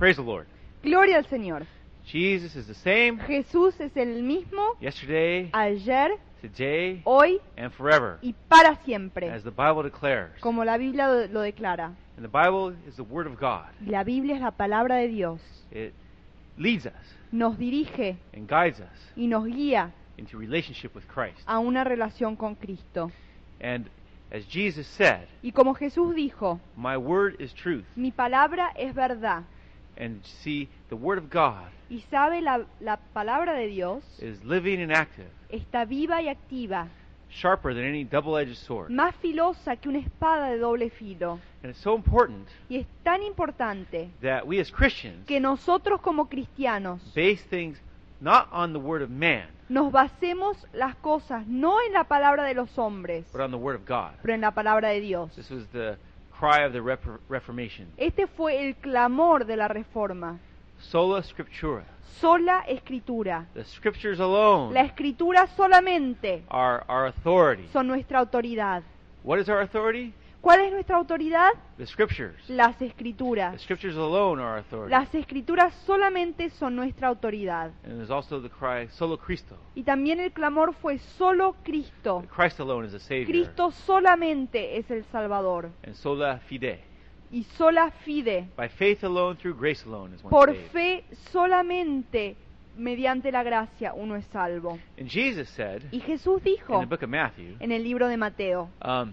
Praise the Lord. Gloria al Señor. Jesus is the same Jesús es el mismo yesterday, ayer, today, hoy and forever, y para siempre, as the Bible declares. como la Biblia lo declara. And the Bible is the Word of God. Y la Biblia es la palabra de Dios. It leads us Nos dirige and guides us y nos guía into relationship with Christ. a una relación con Cristo. And as Jesus said, Y como Jesús dijo, my word is truth. mi palabra es verdad. And see, the Word of God Y sabe, la palabra de Dios is living and active, está viva y activa, sharper than any double-edged sword. más filosa que una espada de doble filo. And it's so important Y es tan importante that we as Christians que nosotros como cristianos base things not on the word of man, nos basemos las cosas no en la palabra de los hombres, but on the word of God. pero en la palabra de Dios. This was the cry of the Reformation. Este fue el clamor de la Reforma. Sola Scriptura. Sola Escritura. The Scriptures alone La Escritura solamente are our authority. son nuestra autoridad. What is our authority? ¿Cuál es nuestra autoridad? The Scriptures. Las The Escrituras. Scriptures alone are our authority. Las Escrituras solamente son nuestra autoridad. And there's also the cry, Solo Christo. Y también el clamor fue solo Cristo. Christ alone is the Savior. Cristo solamente es el Salvador. And sola fide. Y sola fide. By faith alone, through grace alone is one Por saved. fe solamente, mediante la gracia, uno es salvo. And Jesus said, Y Jesús in dijo the book of Matthew, en el libro de Mateo,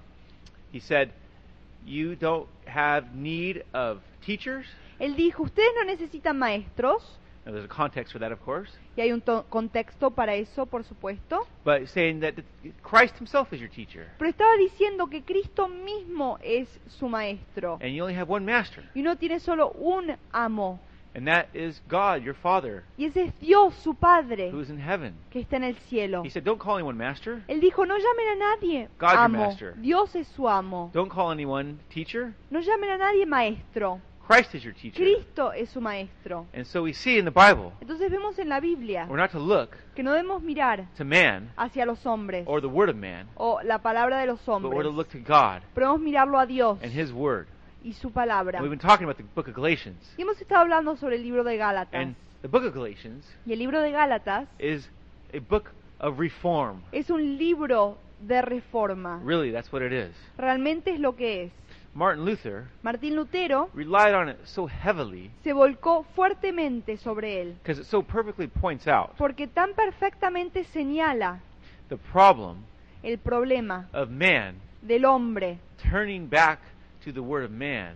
he said, you don't have need of teachers. Él dijo, ustedes no necesitan maestros, Now, there's a context for that, of course. y hay un contexto para eso, por supuesto, But saying that Christ himself is your teacher. pero estaba diciendo que Cristo mismo es su maestro. And you only have one master. Y uno tiene solo un amo, And that is God, your Father, y ese es Dios, su Padre, who is in heaven. que está en el cielo. He said, don't call anyone master. Él dijo, no llamen a nadie God, your amo, master. Dios es su amo. Don't call anyone teacher. No llamen a nadie maestro, Christ is your teacher. Cristo es su maestro. And so we see in the Bible, Entonces vemos en la Biblia we're not to look que no debemos mirar to man hacia los hombres or the word of man, o la palabra de los but we're to hombres, look to God pero debemos mirarlo a Dios and his word. y su palabra. And we've been talking about the book of Galatians. Y hemos estado hablando sobre el libro de Gálatas. And the book of Galatians Y el libro de Gálatas is a book of reform. es un libro de reforma. Really, that's what it is. Realmente es lo que es. Martin Luther Martín Lutero relied on it so heavily se volcó fuertemente sobre él, because it so perfectly points out porque tan perfectamente señala the problem el problema of man del hombre turning back to the word of man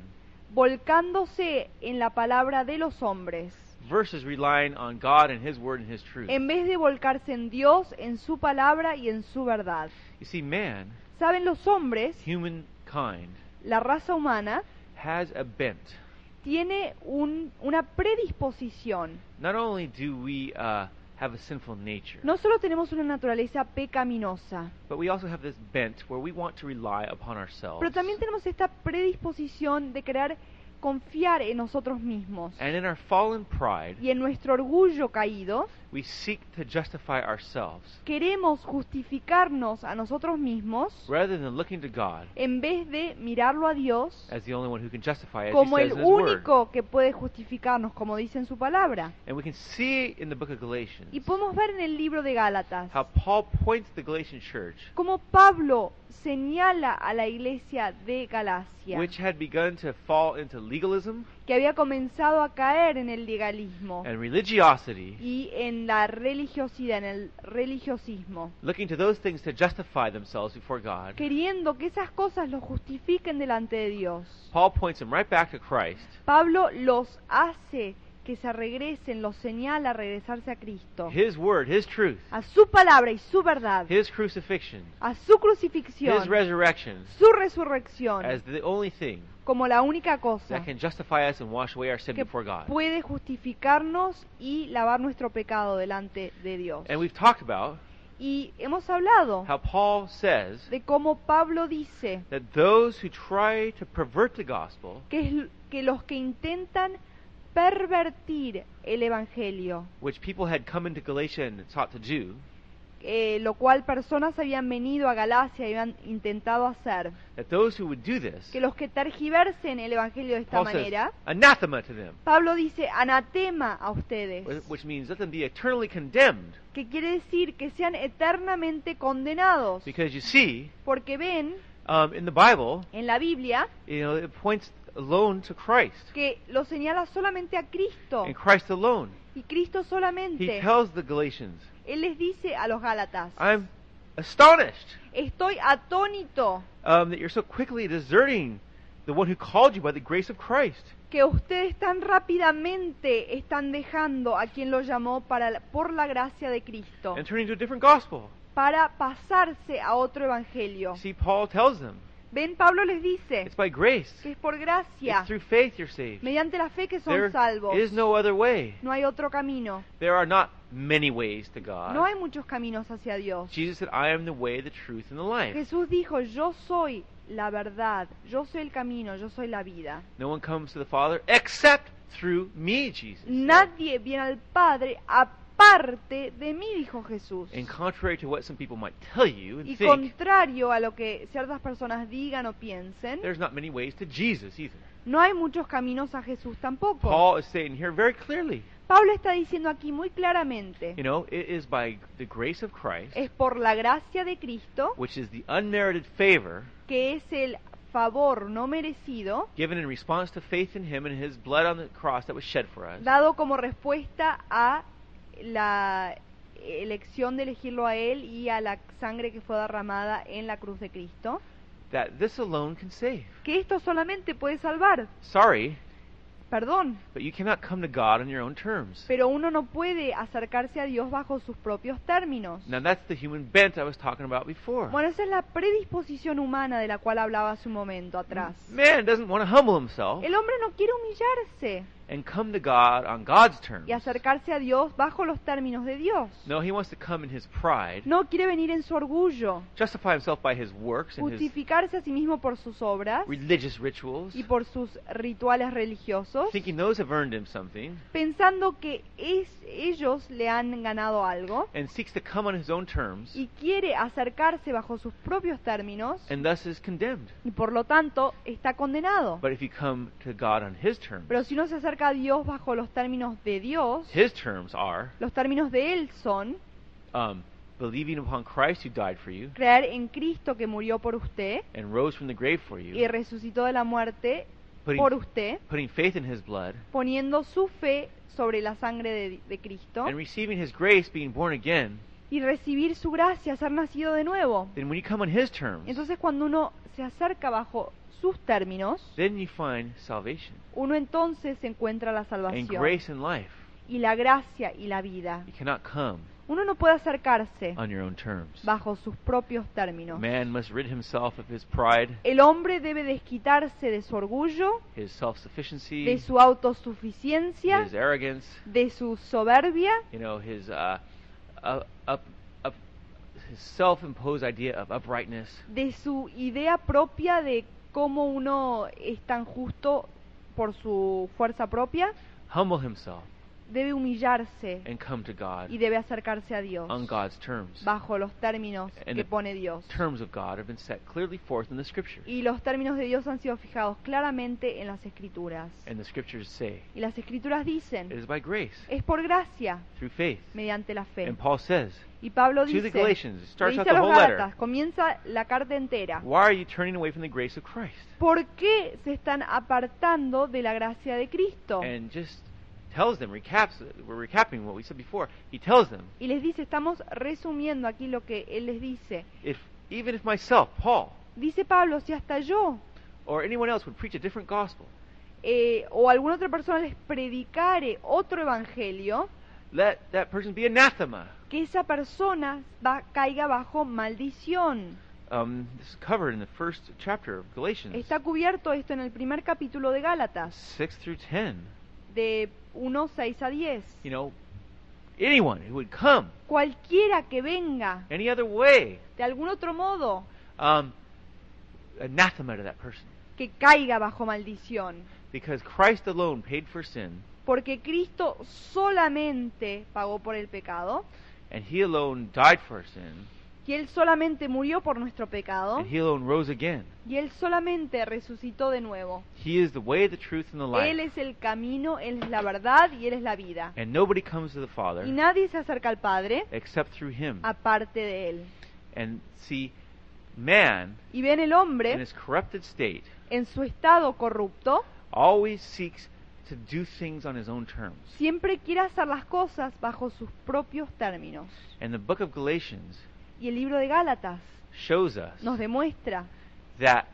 volcándose en la palabra de los hombres, versus relying on God and his word and his truth. en vez de volcarse en Dios, en su palabra y en su verdad. You see, man, Saben, los hombres, humankind, la raza humana, has a bent. tiene una predisposición. Not only do we have a sinful nature, No solo tenemos una naturaleza pecaminosa, but we also have this bent where we want to rely upon ourselves. pero también tenemos esta predisposición de querer confiar en nosotros mismos. And in our fallen pride, Y en nuestro orgullo caído, we seek to justify ourselves queremos justificarnos a nosotros mismos rather than looking to God en vez de mirarlo a Dios as the only one who can justify, as he como says el in his word. único que puede justificarnos, como dice en su palabra. And we can see in the book of Galatians Y podemos ver en el libro de Gálatas how Paul points the Galatian church, cómo Pablo señala a la iglesia de Galacia, which had begun to fall into legalism que había comenzado a caer en el legalismo and religiosity, y en la religiosidad, en el religiosismo, looking to those things to justify themselves before God. queriendo que esas cosas los justifiquen delante de Dios. Paul points them right back to Christ, Pablo los hace que se regresen, los señala a regresarse a Cristo, his word, his truth, a su palabra y su verdad, his crucifixion, a su his crucifixión, resurrection, su resurrección, as the only thing como la única cosa that can justify us and wash away our sin que before God. puede justificarnos y lavar nuestro pecado delante de Dios. And we've talked about Y hemos hablado how Paul says de cómo Pablo dice that those who try to pervert the gospel, que los que intentan pervertir el Evangelio, which people had come into Galatia and sought to do, lo cual personas habían venido a Galacia y habían intentado hacer. That those who would do this, Que los que tergiversen el evangelio de esta Paul says, manera, anathema to them, Pablo dice anatema a ustedes, which means let them be eternally condemned. que quiere decir que sean eternamente condenados, Because you see, porque ven in the Bible, en la Biblia it points alone to Christ, que lo señala solamente a Cristo and Christ alone. y Cristo He solamente. tells the Galatians, Él les dice a los Gálatas, I'm astonished estoy atónito that you're so quickly deserting the one who called you by the grace of Christ. que ustedes tan rápidamente están dejando a quien los llamó por la gracia de Cristo, And turning to a different gospel. para pasarse a otro evangelio. See, Paul tells them, Ven, Pablo les dice it's by grace. que es por gracia, It's through faith you're saved. mediante la fe que son There salvos. is no other way. No hay otro camino. There are not many ways to God. No hay muchos caminos hacia Dios. Jesus said, I am the way, the truth, and the life. Jesús dijo, yo soy la verdad, yo soy el camino, yo soy la vida. No one comes to the Father except through me, Jesus said. Nadie viene al Padre aparte de mí, dijo Jesús. And contrary to what some people might tell you and Y think, contrario a lo que ciertas personas digan o piensen, there's not many ways to Jesus either. no hay muchos caminos a Jesús tampoco. Paul is saying here very clearly, Pablo está diciendo aquí muy claramente, you know, it is by the grace of Christ, es por la gracia de Cristo, which is the unmerited favor que es el favor no merecido, given in response to faith in Him and His blood on the cross that was shed for us, dado como respuesta a la elección de elegirlo a Él y a la sangre que fue derramada en la cruz de Cristo, that this alone can save. que esto solamente puede salvar. Sorry, Perdón, but you cannot come to God on your own terms. pero uno no puede acercarse a Dios bajo sus propios términos. Now that's the human bent I was talking about before. Bueno, esa es la predisposición humana de la cual hablaba hace un momento atrás. Man doesn't want to humble himself El hombre no quiere humillarse and come to God on God's terms. y acercarse a Dios bajo los términos de Dios. No, he wants to come in his pride, No quiere venir en su orgullo, justify himself by his works and his justificarse a sí mismo por sus obras religious rituals, y por sus rituales religiosos, thinking those have earned him something, pensando que ellos le han ganado algo, and seeks to come on his own terms, y quiere acercarse bajo sus propios términos, and thus is condemned. y por lo tanto está condenado. But if you come to God on his terms, Pero si no se acerca a Dios bajo los términos de Dios, his terms are los términos de Él son believing upon Christ who died for you creer en Cristo que murió por usted and rose from the grave for y you, resucitó de la muerte putting, por usted, putting faith in his blood, poniendo su fe sobre la sangre de Cristo and receiving his grace, being born again, y recibir su gracia, ser nacido de nuevo. then when you come on his terms, Entonces cuando uno se acerca bajo sus términos, then you find salvation uno entonces encuentra la and salvación grace and life. y la gracia y la vida. You cannot come Uno no puede acercarse on your own terms. bajo sus propios términos. Man must rid himself of his pride, El hombre debe desquitarse de su orgullo, his self-sufficiency, de su autosuficiencia, his arrogance, de su soberbia, you know, his his self-imposed idea of uprightness, de su idea propia de cómo uno es tan justo por su fuerza propia. humble himself, Debe humillarse and come to God y debe acercarse a Dios on God's terms. bajo los términos And que the pone Dios. terms of God have been set clearly forth in the Scriptures. Y los términos de Dios han sido fijados claramente en las Escrituras. And the Scriptures say Y las Escrituras it dicen, is by grace, es por gracia, through faith. mediante la fe. And Paul says Y Pablo to the dice, Galatians, it le starts out dice a the los whole letter, Gálatas, comienza la carta entera. why are you turning away from the grace of Christ? ¿Por qué se están apartando de la gracia de Cristo? And just tells them, we're recapping what we said before. He tells them, Y les dice, estamos resumiendo aquí lo que él les dice. even if myself, Paul, Dice Pablo, si hasta yo or anyone else would preach a different gospel, o alguna otra persona les predicare otro evangelio, let that person be anathema. que esa persona caiga bajo maldición. This is covered in the first chapter of Galatians, Está cubierto esto en el primer capítulo de Gálatas, 6 through 10. de 1, 6 a 10. You know, anyone who would come Cualquiera que venga any other way, de algún otro modo, anathema to that person. que caiga bajo maldición. Because Christ alone paid for sin, Porque Cristo solamente pagó por el pecado and He alone died for our sin, que Él solamente murió por nuestro pecado, and He alone rose again. y Él solamente resucitó de nuevo. He is the way, the truth, and the Él life. es el camino, Él es la verdad y Él es la vida. And nobody comes to the Y Father nadie se acerca al Padre except through Him. aparte de Él. And see, man, Y ven el in hombre his corrupted state, en su estado corrupto, always seeks to do things on his own terms. siempre quiere hacer las cosas bajo sus propios términos. And the book of Galatians Y el libro de Gálatas shows us nos demuestra that,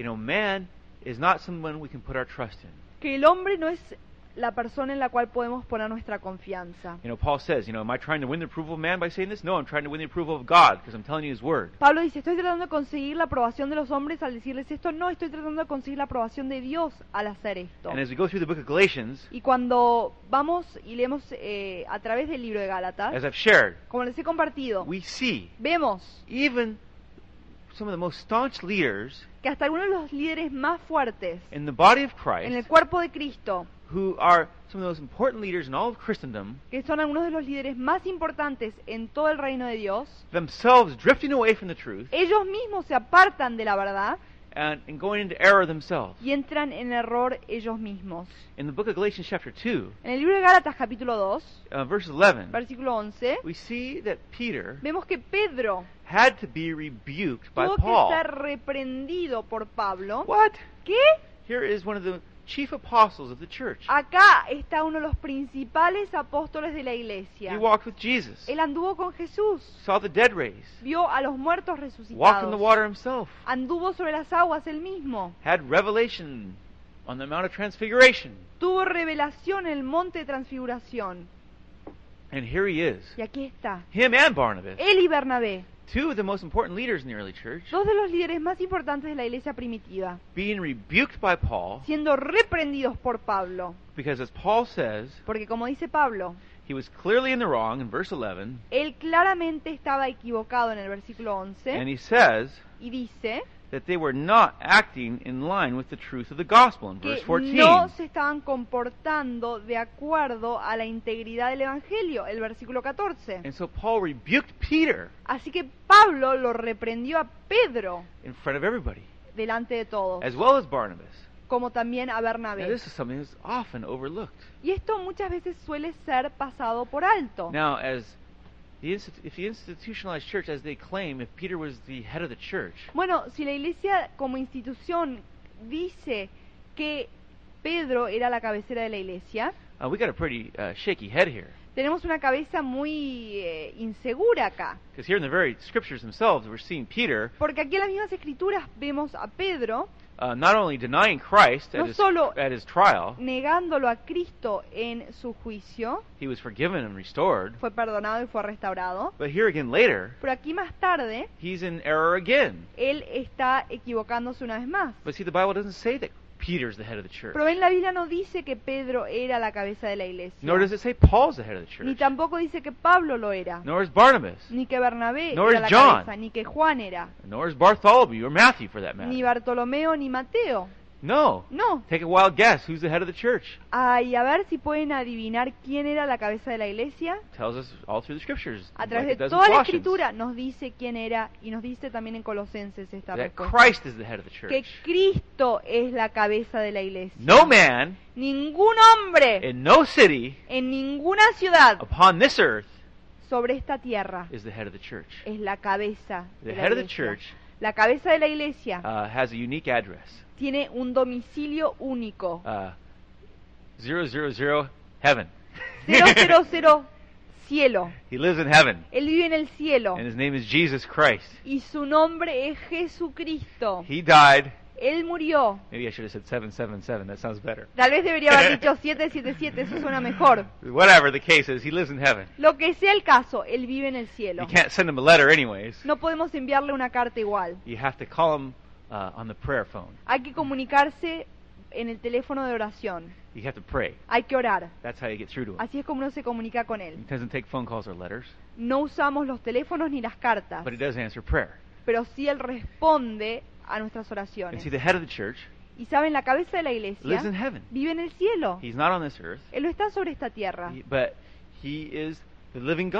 man is not someone we can put our trust in. que el hombre no es la persona en la cual podemos poner nuestra confianza. Paul says, am I trying to win the approval of man by saying this? No, I'm trying to win the approval of God because I'm telling you His Word. Pablo dice, estoy tratando de conseguir la aprobación de los hombres al decirles esto. No, estoy tratando de conseguir la aprobación de Dios al hacer esto. And as we go through the book of Galatians, Y cuando vamos y leemos a través del libro de Gálatas, as I've shared, como les he compartido, we see vemos even some of the most staunch leaders que hasta algunos de los líderes más fuertes in the body of en el Christ, cuerpo de Cristo, who are some of the most important leaders in all of Christendom, que son algunos de los líderes más importantes en todo el reino de Dios, themselves drifting away from the truth ellos mismos se apartan de la verdad and going into error themselves. y entran en error ellos mismos. In the book of Galatians chapter 2, En el libro de Gálatas capítulo 2, verse 11, versículo 11, we see that Peter vemos que Pedro had to be rebuked by tuvo que Paul. ser reprendido por Pablo. What? ¿Qué? Here is one of the chief apostles of the church. Acá está uno de los principales apóstoles de la iglesia. He walked with Jesus, Él anduvo con Jesús, saw the dead raised, vio a los muertos walked in the resucitados, water himself, anduvo sobre las aguas él mismo, had revelation on the Mount of Transfiguration. tuvo revelación en el monte de transfiguración. And here he is, Y aquí está, him and Barnabas, él y Bernabé, two of the most important leaders in the early church, dos de los líderes más importantes de la iglesia primitiva, being rebuked by Paul, siendo reprendidos por Pablo. because as Paul says, Porque como dice Pablo, he was clearly in the wrong in verse 11, él claramente estaba equivocado en el versículo and 11 he says y dice that they were not acting in line with the truth of the gospel in verse que 14. no se estaban comportando de acuerdo a la integridad del Evangelio, el versículo 14. And so Paul rebuked Peter Así que Pablo lo reprendió a Pedro in front of everybody, delante de todos, as well as Barnabas. como también a Now, Bernabé. this is something that's often overlooked. Y esto muchas veces suele ser pasado por alto. Now, if the institutionalized church, as they claim, if Peter was the head of the church, Bueno, si la iglesia como institución dice que Pedro era la cabecera de la iglesia, we got a pretty shaky head here. tenemos una cabeza muy insegura acá. Because here in the very scriptures themselves, we're seeing Peter Porque aquí en las mismas escrituras vemos a Pedro not only denying Christ No solo- at his trial, negándolo a Cristo en su juicio, he was forgiven and restored, fue perdonado y fue restaurado, but here again later, pero aquí más tarde he's in error again. él está equivocándose una vez más. But see, the Bible doesn't say that Peter's the head of the church. Pero en la Biblia no dice que Pedro era la cabeza de la iglesia, Nor does it say Paul's the head of the ni church. tampoco dice que Pablo lo era, Nor is Barnabas. ni que Bernabé Nor era is la John. cabeza, ni que Juan era, Nor is Bartholomew or Matthew for that ni matter. Bartolomeo, ni Mateo. No. No. Take a wild guess. Who's the head of the church? Ay, a ver si pueden adivinar quién era la cabeza de la iglesia. Tells us all through the scriptures. A like través it de does in toda la Colossians, escritura nos dice quién era y nos dice también en Colosenses esta that respuesta. Christ is the head of the church. Que Cristo es la cabeza de la iglesia. No man Ningún hombre in no city en ninguna ciudad upon this earth sobre esta tierra is the head of the church. es la cabeza The de la head of the iglesia. church La cabeza de la iglesia has a unique address. tiene un domicilio único. 000 heaven. 000 cielo. He lives in heaven, Él vive en el cielo and his name is Jesus Christ. y su nombre es Jesucristo. He died. Él murió. Maybe I should have said 777. That sounds better. Tal vez debería haber dicho 777, eso suena mejor. Whatever the case is, he lives in heaven. Lo que sea el caso, él vive en el cielo. You can't send him a letter anyways. No podemos enviarle una carta igual. You have to call him on the prayer phone. Hay que comunicarse en el teléfono de oración. You have to pray. Hay que orar. That's how you get through to him. Así es como uno se comunica con él. He doesn't take phone calls or letters, No usamos los teléfonos ni las cartas, but he does answer prayer. pero sí él responde a nuestras And oraciones. see, the head of the church Y saben, la cabeza de la lives in iglesia heaven. vive en el cielo. He's not on this earth, Él no está sobre esta tierra, but he is the living God.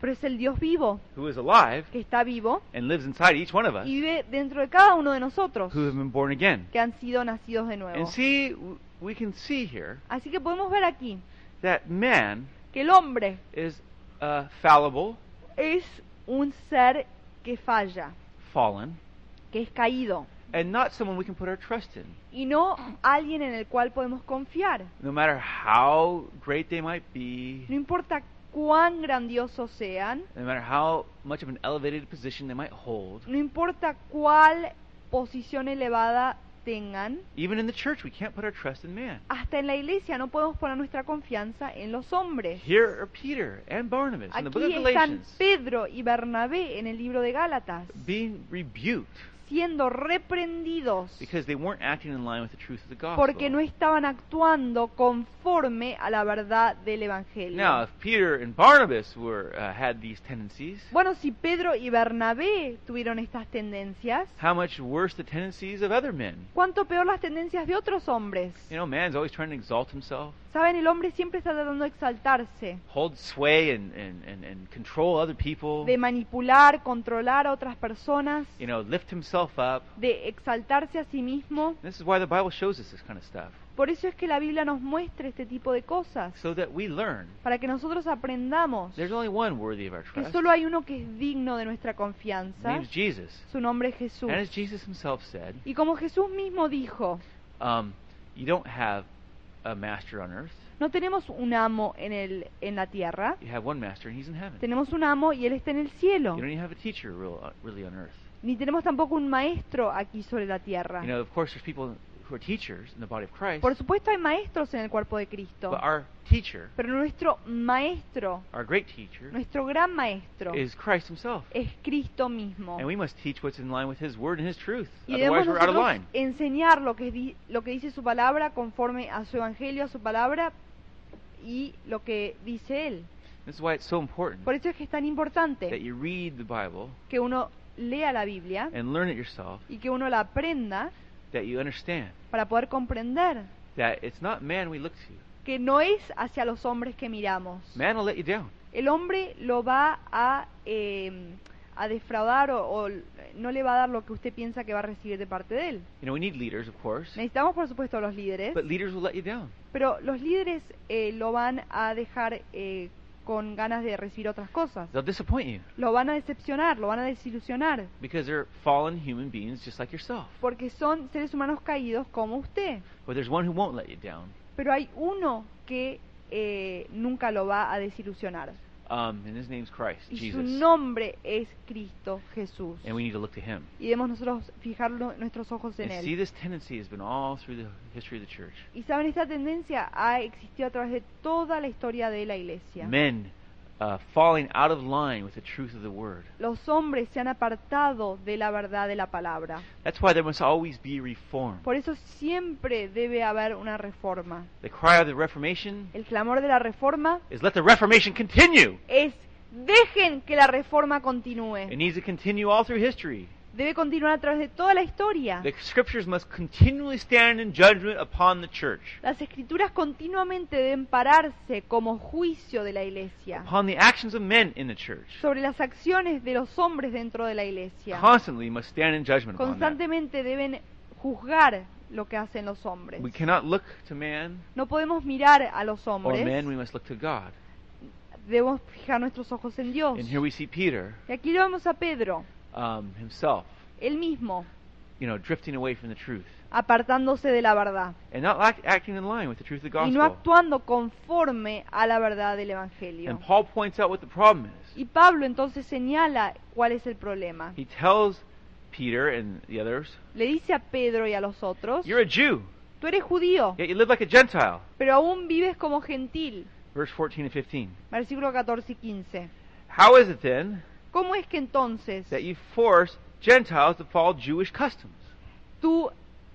pero es el Dios vivo, who is alive que está vivo and lives inside each one of us y vive dentro de cada uno de nosotros, who have been born again. que han sido nacidos de nuevo. And see, we can see here Así que podemos ver aquí that man que el hombre is fallible, es un ser que falla, fallen, que es caído, and not someone we can put our trust in. y no alguien en el cual podemos confiar. No matter how great they might be, No importa cuán grandiosos sean, no matter how much of an elevated position they might hold, no importa cuál posición elevada tengan, even in the church we can't put our trust in man. hasta en la iglesia no podemos poner nuestra confianza en los hombres. Here are Peter and Barnabas in the book of Aquí están Galatians Pedro y Bernabé en el libro de Gálatas, being rebuked siendo reprendidos because they weren't acting in line with the truth of the gospel. porque no estaban actuando conforme a la verdad del Evangelio. Now, if Peter and Barnabas had these tendencies, Bueno, si Pedro y Bernabé tuvieron estas tendencias, how much worse the tendencies of other men? ¿cuánto peor las tendencias de otros hombres? You know, man's always trying to exalt himself, Saben, el hombre siempre está tratando de exaltarse, hold sway and control other people, de manipular, controlar a otras personas, you know, lift himself up. de exaltarse a sí mismo. This is why the Bible shows us this kind of stuff, Por eso es que la Biblia nos muestra este tipo de cosas, so that we learn para que nosotros aprendamos there's only one worthy of our que trust. solo hay uno que es digno de nuestra His confianza. name's Jesus. Su nombre es Jesús. And as Jesus himself said, Y como Jesús mismo dijo, you don't have a master on earth. no tenemos un amo en la tierra, You have one master, and he's in heaven. tenemos un amo y él está en el cielo. You don't even have a teacher really on earth. Ni tenemos tampoco un maestro aquí sobre la tierra. You know, of course, there's people who are teachers in the body of Christ, Por supuesto hay maestros en el cuerpo de Cristo, but our teacher, pero nuestro maestro, our great teacher, nuestro gran maestro, is Christ himself. es Cristo mismo. And we must teach what's in line with his word and his truth. Y debemos Otherwise, we're out of nosotros line. enseñar lo que dice su palabra conforme a su evangelio, a su palabra y lo que dice él. This is why it's so important Por eso es que es tan that importante you read the Bible que uno lea la Biblia and learn it yourself, y que uno la aprenda that you understand para poder comprender that it's not man we look to. que no es hacia los hombres que miramos. Man will let you down. El hombre lo va a defraudar o no le va a dar lo que usted piensa que va a recibir de parte de él. You know, we need leaders, of course, Necesitamos, por supuesto, a los líderes, but leaders will let you down. pero los líderes lo van a dejar con ganas de recibir otras cosas. They'll disappoint you Lo van a decepcionar, lo van a desilusionar, because they're fallen human beings just like yourself. porque son seres humanos caídos como usted. But there's one who won't let you down, Pero hay uno que nunca lo va a desilusionar. and his name's Christ, Y su Jesus. nombre es Cristo Jesús. And we need to look to him. Y debemos nosotros fijar nuestros ojos en And see, él. this tendency has been all through the history of the church. Y saben, esta tendencia ha existido a través de toda la historia de la iglesia. Men falling out of line with the truth of the word. Los hombres se han apartado de la verdad de la palabra. That's why there must always be reform. Por eso siempre debe haber una reforma. The cry of the Reformation El clamor de la reforma is let the Reformation continue. es: dejen que la reforma continúe. It needs to continue all through history. Debe continuar a través de toda la historia. The scriptures must continually stand in judgment upon the church, Las escrituras continuamente deben pararse como juicio de la iglesia upon the actions of men in the church. sobre las acciones de los hombres dentro de la iglesia. Constantly must stand in judgment upon that. Constantemente deben juzgar lo que hacen los hombres. We cannot look to man, No podemos mirar a los or hombres, men, we must look to God. debemos fijar nuestros ojos en Dios. And here we see Peter Y aquí lo vemos a Pedro, himself, él mismo, drifting away from the truth apartándose de la verdad and not acting in line with the truth of the y no gospel. actuando conforme a la verdad del Evangelio. And Paul points out what the problem is. Y Pablo entonces señala cuál es el problema. He tells Peter and the others, Le dice a Pedro y a los otros: you're a Jew, tú eres judío, yet you live like a Gentile. pero aún vives como gentil. Verse 14 and 15. Versículo 14 y 15. How is it then ¿Cómo es que entonces that you force Gentiles to follow Jewish customs? tú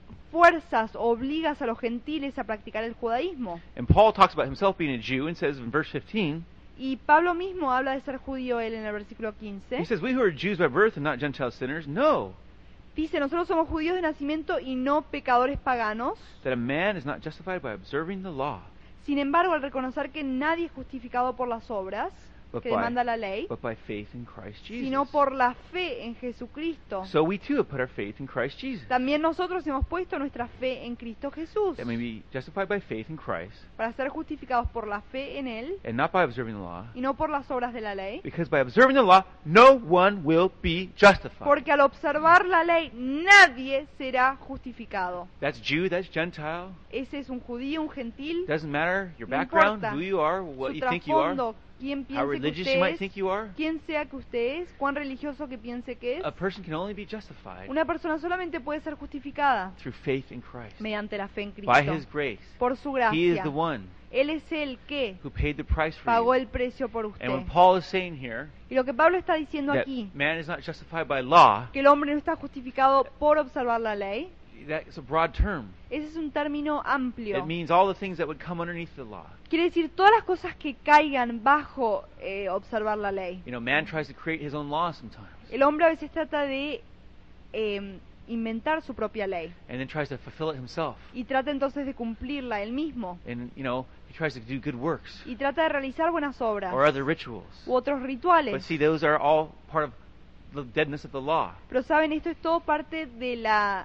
fuerzas o obligas a los gentiles a practicar el judaísmo? And Paul talks about himself being a Jew and says in verse 15, Y Pablo mismo habla de ser judío él en el versículo he 15. says, we who are Jews by birth and not Gentile sinners know Dice: nosotros somos judíos de nacimiento y no pecadores paganos. that a man is not justified by observing the law, Sin embargo, al reconocer que nadie es justificado por las obras, but que demanda la ley, by faith in Christ Jesus. sino por la fe en Jesucristo. So we too have put our faith in Christ Jesus. También nosotros hemos puesto nuestra fe en Cristo Jesús, That may be justified by faith in Christ, para ser justificados por la fe en Él and not by observing the law, y no por las obras de la ley, because by observing the law, no one will be justified. porque al observar la ley nadie será justificado. That's Jew, that's Gentile. Ese es un judío, un gentil, Doesn't matter your No background, importa who you are, what su you think you are, trasfondo, quién how piense que religious you usted might es, think you are. quién sea que usted es, cuán religioso que piense que es. A person can only be justified Una persona solamente puede ser justificada through faith in Christ. mediante la fe en By Cristo, His grace. por su He is gracia. the one Él es el que who paid the price for pagó you. el precio por And when usted. Paul is saying here Y lo que Pablo está diciendo that aquí, man is not justified by law, que el hombre no está justificado por observar la ley, that's a broad term. ese es un término amplio. It means all the things that would come underneath the law. Quiere decir todas las cosas que caigan bajo observar la ley. You know, man tries to create his own law sometimes, El hombre a veces trata de inventar su propia ley and then tries to fulfill it himself. y trata entonces de cumplirla él mismo And, you know, he tries to do good works y trata de realizar buenas obras or other rituals. u otros But rituales. see, those are all part of the deadness of the law. Pero saben, esto es todo parte de la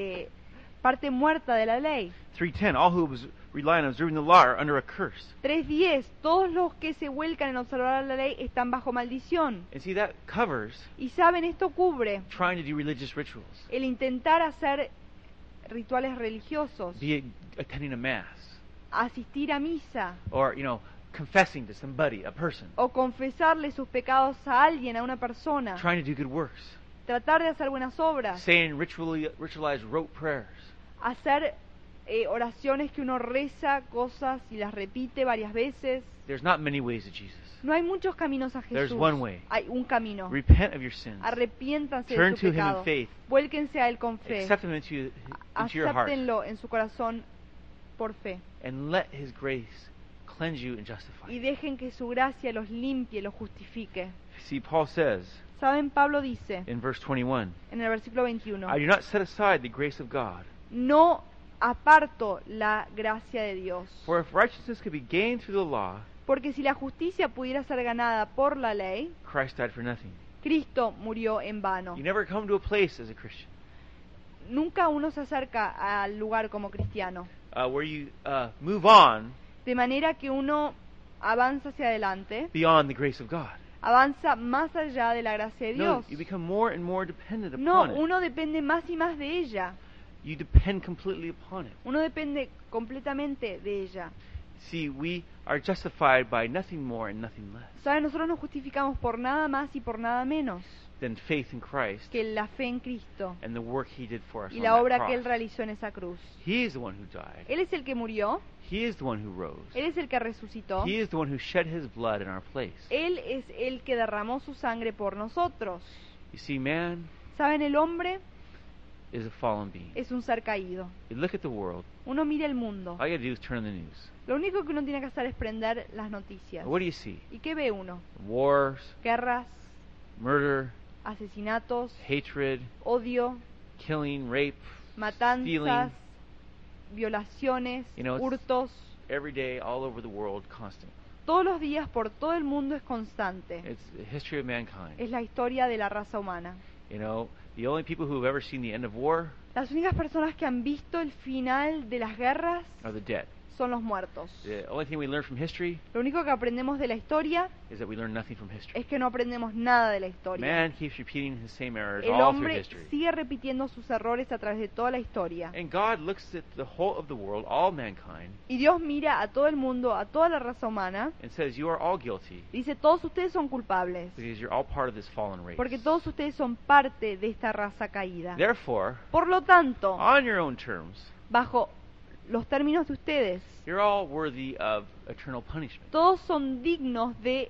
parte muerta de la ley. 3:10, all who rely on observing the law are under a curse. 3:10, todos los que se vuelcan en observar la ley están bajo maldición. And see, that covers Y saben, esto cubre trying to do religious rituals, el intentar hacer rituales religiosos, be it attending a mass, asistir a misa or, you know, confessing to somebody, a person, o confesarle sus pecados a alguien, a una persona, trying to do good works, tratar de hacer buenas obras, saying ritualized rote prayers. hacer oraciones que uno reza cosas y las repite varias veces. There's not many ways to Jesus. No hay muchos caminos a There's Jesús. one way. Hay un camino. Repent of your sins. Arrepiéntanse Turn de su to Him in pecado. faith. Vuélquense a Él con fe. Accept Him into your heart. Acéptenlo en su corazón por fe. And let His grace cleanse you and justify Y you. dejen que su gracia los limpie, los justifique. See, Paul says ¿Saben? Pablo dice in verse 21, en el versículo 21, I do not set aside the grace of God. no aparto la gracia de Dios. For if righteousness could be gained through the law, Porque si la justicia pudiera ser ganada por la ley, Christ died for nothing. Cristo murió en vano. You never come to a place as a Christian Nunca uno se acerca al lugar como cristiano. where you move on De manera que uno avanza hacia adelante, beyond the grace of God. avanza más allá de la gracia de No, Dios. you become more and more dependent No, upon it. uno depende más y más de ella. You depend completely upon it. Uno depende completamente de ella. See, we are justified by nothing more and nothing less ¿Saben? Nosotros nos justificamos por nada más y por nada menos than faith in Christ que la fe en Cristo and the work He did for us y on la that obra que Él cross. realizó en esa cruz. He is the one who died. Él es el que murió, He is the one who rose. Él es el que resucitó, He is the one who shed His blood in our place. Él es el que derramó su sangre por nosotros. You see, man ¿Saben? El hombre is a fallen being. es un ser caído. You look at the world, Uno mira el mundo. all you gotta do is turn on the news. Lo único que uno tiene que hacer es prender las noticias. What do you see? ¿Y qué ve uno? Wars, Guerras, murder, asesinatos, hatred, odio, killing, rape, matanzas, stealing. violaciones, You know, it's- hurtos. every day, all over the world, constant. Todos los días por todo el mundo es constante. It's the history of mankind. Es la historia de la raza humana. You know, the only people who have ever seen the end of war Las únicas personas que han visto el final de las guerras are the dead. son los muertos. The only thing we learn from history Lo único que aprendemos de la historia is that we learn nothing from history. es que no aprendemos nada de la historia. Man keeps repeating his same errors El all through hombre history. sigue repitiendo sus errores a través de toda la historia. And God looks at the whole of the world, all mankind, Y Dios mira a todo el mundo, a toda la raza humana, and says, you are all guilty y dice, todos ustedes son culpables, because you're all part of this fallen race. porque todos ustedes son parte de esta raza caída. Therefore, Por lo tanto, on your own terms, bajo los términos de ustedes, you're all worthy of eternal punishment. todos son dignos de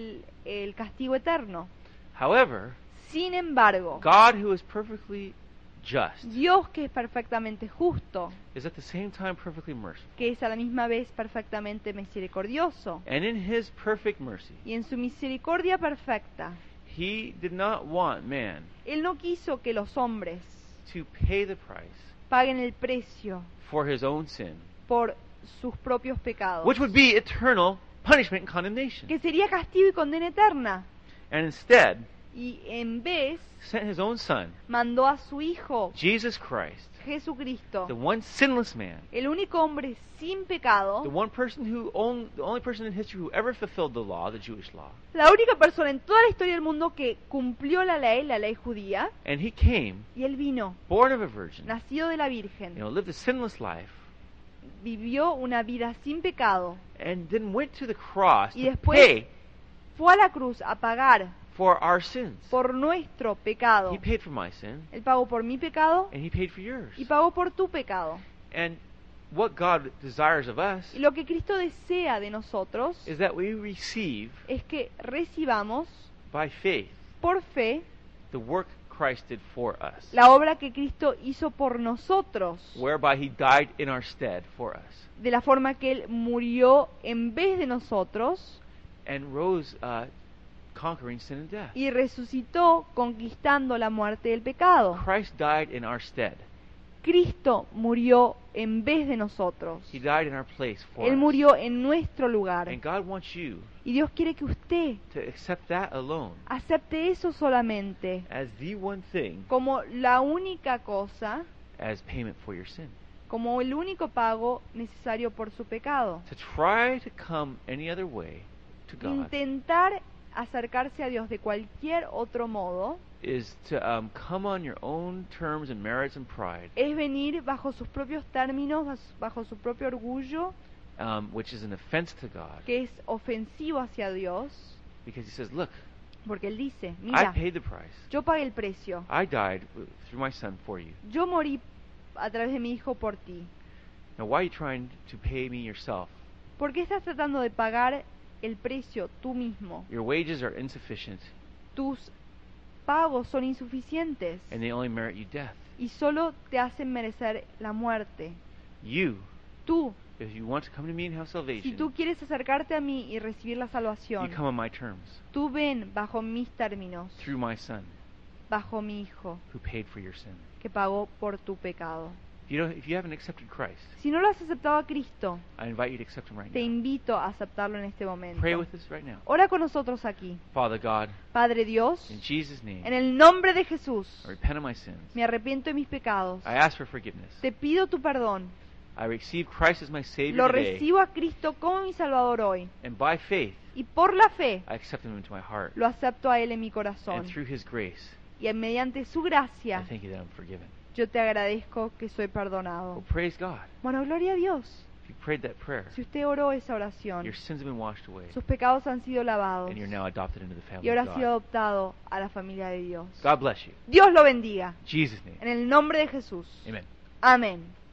el castigo eterno. However, Sin embargo, God, who is perfectly just, Dios, que es perfectamente justo, is at the same time perfectly merciful. que es a la misma vez perfectamente misericordioso, And in His perfect mercy, y en su misericordia perfecta, He did not want man Él no quiso que los hombres to pay the price paguen el precio for his own sin, por sus propios pecados, which would be eternal punishment and condemnation. que sería castigo y condena eterna. And instead, Y en vez sent his own son, mandó a su Hijo, Jesus Christ, Jesucristo, the one sinless man, el único hombre sin the pecado, the only person in history who ever fulfilled the law, the Jewish law. la única persona en toda la historia del mundo que cumplió la ley judía, And he came, y él vino, born of a virgin, nacido de la Virgen, lived a sinless life, vivió una vida sin pecado, and then went to the cross Y to después pay fue a la cruz a pagar for our sins. por nuestro pecado. He paid for my sin, Él pagó por mi pecado and he paid for yours. y pagó por tu pecado. And what God desires of us Y lo que Cristo desea de nosotros is that we receive es que recibamos by faith por fe the work Christ did for us, la obra que Cristo hizo por nosotros, whereby he died in our stead for us, de la forma que Él murió en vez de nosotros and rose conquering sin and death. y resucitó conquistando la muerte del pecado. Christ died in our stead. Cristo murió en vez de nosotros. He died in our place for Él us. murió en nuestro lugar. And God wants you Y Dios quiere que usted to accept that alone acepte eso solamente as the one thing como la única cosa, as payment for your sin. como el único pago necesario por su pecado. To try to come any other way to God Intentar acercarse a Dios de cualquier otro modo is to come on your own terms and merits and pride, es venir bajo sus propios términos, bajo su propio orgullo, which is an offense to God, que es ofensivo hacia Dios, because he says, look, porque Él dice, I mira, paid the price. yo pagué el precio, I died through my son for you. yo morí a través de mi Hijo por ti. Now why are you trying to pay me yourself? ¿Por qué estás tratando de pagar el precio tú mismo? Your wages are insufficient, Tus pagos son insuficientes and they only merit you death. y solo te hacen merecer la muerte. You, Tú, if you want to come to me and have si salvation, tú quieres acercarte a mí y recibir la you salvación, come on my terms, tú ven bajo mis términos, through my son, bajo mi Hijo, who paid for your sin. que pagó por tu pecado. If you haven't accepted Christ, Si no lo has aceptado a Cristo, I invite you to accept him right te now. invito a aceptarlo en este momento. Pray with us right now. Ora con nosotros aquí. Father God, Padre Dios, in Jesus' name, en el nombre de Jesús, I repent of my sins. me arrepiento de mis pecados. I ask for forgiveness. Te pido tu perdón. I receive Christ as my Savior Lo today, recibo a Cristo como mi Salvador hoy. and by faith, Y por la fe, I accept him into my heart. lo acepto a Él en mi corazón. And through his grace, Y mediante su I gracia, thank you that I'm forgiven. yo te agradezco que soy Well, perdonado. praise God. Bueno, gloria a Dios. If you prayed that prayer, Si usted oró esa oración, your sins have been washed away, sus pecados han sido lavados and you're now adopted into the y family ahora of ha sido God. adoptado a la familia de Dios. God bless you. Dios lo bendiga. In Jesus' name. En el nombre de Jesús. Amen. Amén.